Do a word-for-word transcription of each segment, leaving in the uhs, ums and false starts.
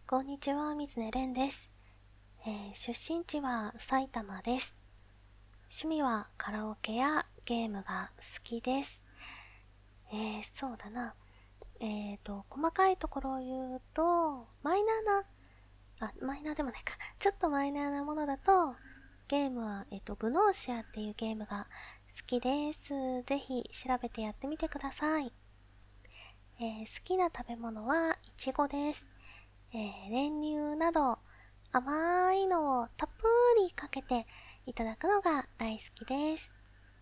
こんにちは、水根蓮です、えー、出身地は埼玉です。趣味はカラオケやゲームが好きです。えー、そうだな。えーと、細かいところを言うと、マイナーな、あ、マイナーでもないか。ちょっとマイナーなものだと、ゲームは、えっ、と、グノーシアっていうゲームが好きです。ぜひ調べてやってみてください。えー、好きな食べ物はイチゴです。えー、練乳など甘いのをたっぷりかけていただくのが大好きです。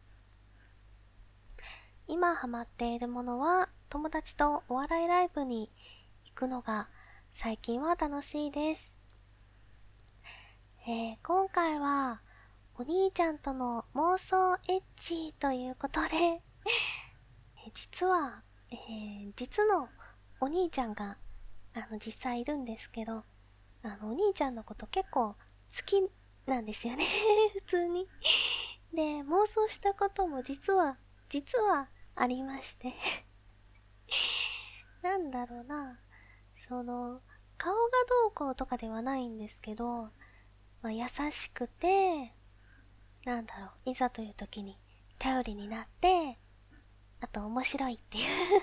今ハマっているものは友達とお笑いライブに行くのが最近は楽しいです。えー、今回はお兄ちゃんとの妄想エッチということで実は、えー、実のお兄ちゃんがあの実際いるんですけど、あのお兄ちゃんのこと結構好きなんですよね普通に。で、妄想したことも実は実はありましてなんだろうな、その顔がどうこうとかではないんですけど、まあ、優しくて、なんだろう、いざという時に頼りになって、あと面白いっていう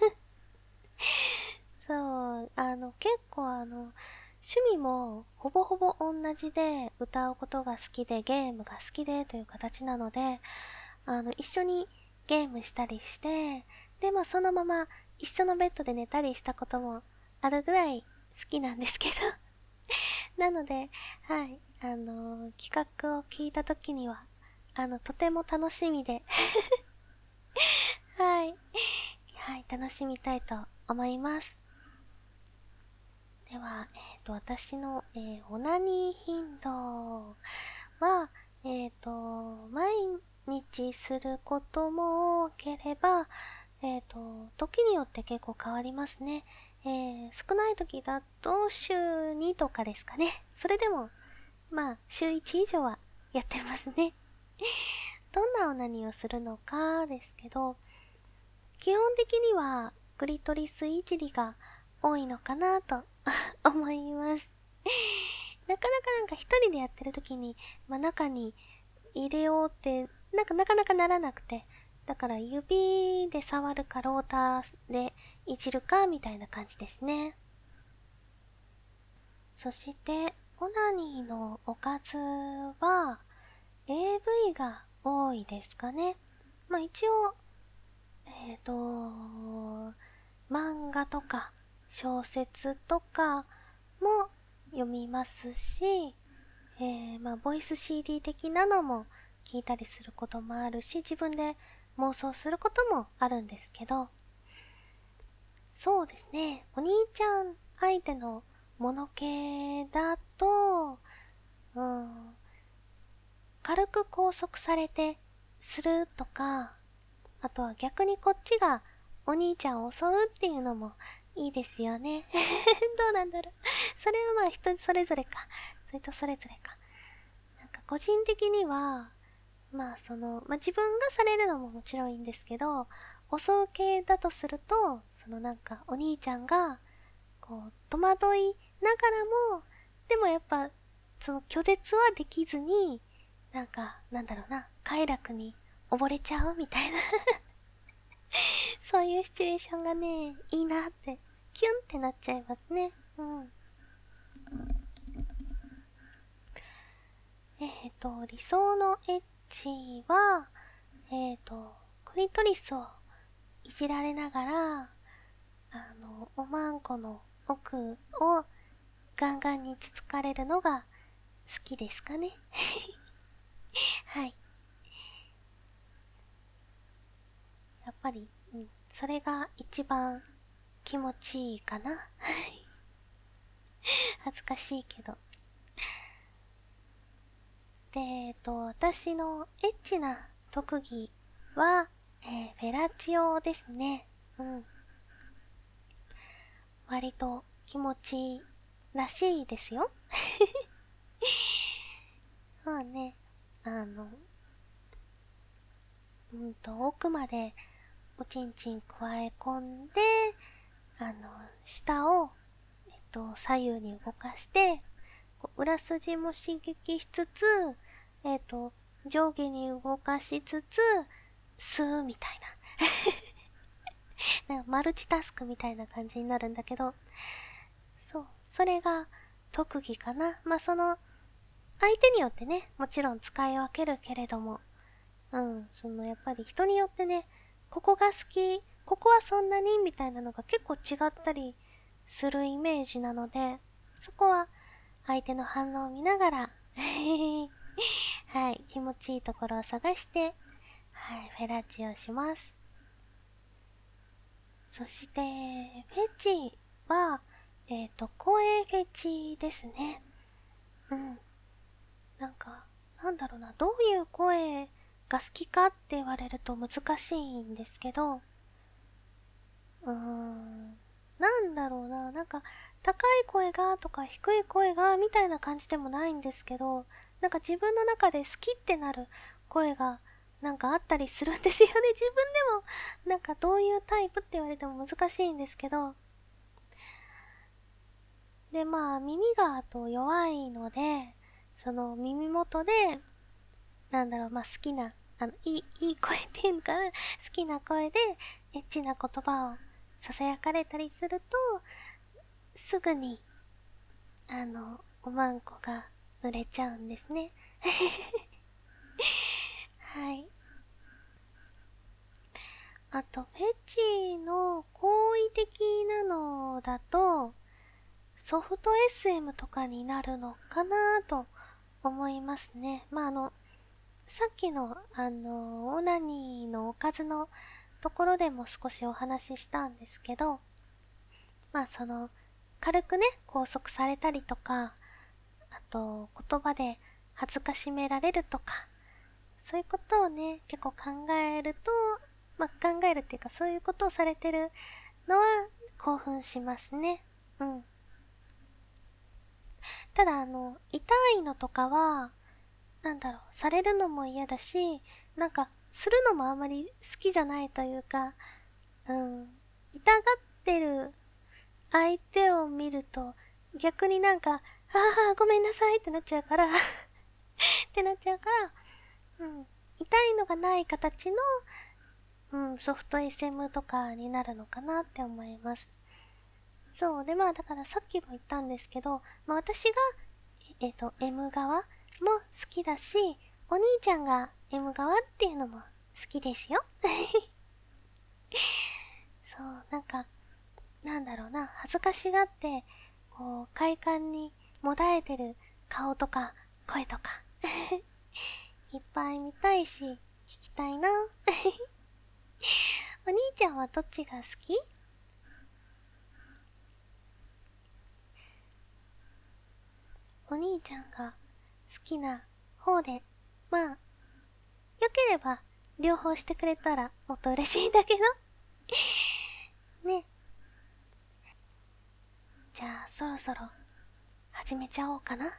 そう、あの結構あの趣味もほぼほぼ同じで、歌うことが好きでゲームが好きでという形なので、あの一緒にゲームしたりして、でまあそのまま一緒のベッドで寝たりしたこともあるぐらい好きなんですけどなので、はい、あの企画を聞いた時にはあのとても楽しみではい、はい、楽しみたいと思います。では、えっ、ー、と、私の、えー、オナニー頻度は、えっ、ー、と、毎日することも多ければ、えっ、と、時によって結構変わりますね。えー、少ない時だと週にとかですかね。それでも、まあ、週いち以上はやってますね。どんなオナニーをするのかですけど、基本的にはクリトリスいじりが多いのかなと思います。なかなかなんか一人でやってる時に、まあ、中に入れようってなんかなかなかならなくて、だから指で触るかローターでいじるかみたいな感じですね。そしてオナニーのおかずは エーブイ が多いですかね。まあ一応えっ、ー、と漫画とか小説とかも読みますし、えー、まあボイス シーディー 的なのも聞いたりすることもあるし、自分で妄想することもあるんですけど、そうですね、お兄ちゃん相手のもの系だと、うん、軽く拘束されてするとか、あとは逆にこっちがお兄ちゃんを襲うっていうのもいいですよねどうなんだろうそれはまあ人それぞれか。それとそれぞれか。なんか個人的には、まあその、まあ自分がされるのももちろんいいんですけど、襲う系だとすると、そのなんかお兄ちゃんが、こう、戸惑いながらも、でもやっぱ、その拒絶はできずに、なんか、なんだろうな、快楽に溺れちゃうみたいなそういうシチュエーションがね、いいなって、キュンってなっちゃいますね。うん。えっ、ー、と、理想のエッチは、えっ、ー、と、クリトリスをいじられながら、あの、おまんこの奥をガンガンにつつかれるのが好きですかね。はい。やっぱり、うん、それが一番気持ちいいかな。恥ずかしいけど。で、えっと、私のエッチな特技は、えー、フェラチオですね。うん。割と気持ちいいらしいですよ。まあね、あの、うんと、奥までおちんちん加え込んで、あの、下を、えっと、左右に動かして、こう裏筋も刺激しつつ、えっと、上下に動かしつつ、吸うみたいな。なんかマルチタスクみたいな感じになるんだけど、そう、それが特技かな。まあ、その、相手によってね、もちろん使い分けるけれども、うん、そのやっぱり人によってね、ここが好き、ここはそんなにみたいなのが結構違ったりするイメージなので、そこは相手の反応を見ながら、はい、気持ちいいところを探して、はい、フェラチをします。そして、フェチは、えっと、声フェチですね。うん。なんか、なんだろうな、どういう声が好きかって言われると難しいんですけど、うーん、なんだろうな、なんか、高い声がとか低い声がみたいな感じでもないんですけど、なんか自分の中で好きってなる声がなんかあったりするんですよね。自分でも、なんかどういうタイプって言われても難しいんですけど、で、まあ、耳があと弱いので、その耳元で、なんだろう、まあ好きな、あの、いい、いい声っていうのかな、好きな声で、エッチな言葉を囁かれたりすると、すぐに、あの、おまんこが濡れちゃうんですね。はい。あと、フェチの好意的なのだと、ソフト エスエム とかになるのかなと思いますね。まあ、あの、さっきの、あの、オナニーのおかずのところでも少しお話ししたんですけど、まあその、軽くね、拘束されたりとか、あと、言葉で恥ずかしめられるとか、そういうことをね、結構考えると、まあ考えるっていうかそういうことをされてるのは興奮しますね。うん。ただあの、痛いのとかは、なんだろう、されるのも嫌だし、なんか、するのもあんまり好きじゃないというか、うん、痛がってる相手を見ると、逆になんか、ああ、ごめんなさいってなっちゃうからってなっちゃうから、うん、痛いのがない形の、うん、ソフト エスエム とかになるのかなって思います。そう。で、まあ、だからさっきも言ったんですけど、まあ私が、えっと、M 側も好きだし、お兄ちゃんが M 側っていうのも好きですよ。そう、なんか、なんだろうな、恥ずかしがって、こう、快感にもだえてる顔とか、声とか、いっぱい見たいし、聞きたいな。お兄ちゃんはどっちが好き？お兄ちゃんが好きな方で、まあ、よければ両方してくれたらもっと嬉しいんだけど。ね。じゃあそろそろ始めちゃおうかな。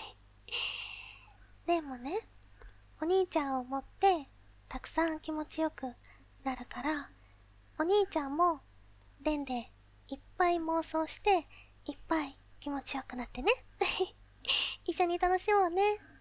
でもね、お兄ちゃんを持ってたくさん気持ちよくなるから、お兄ちゃんもレンでいっぱい妄想していっぱい気持ちよくなってね。一緒に楽しもうね。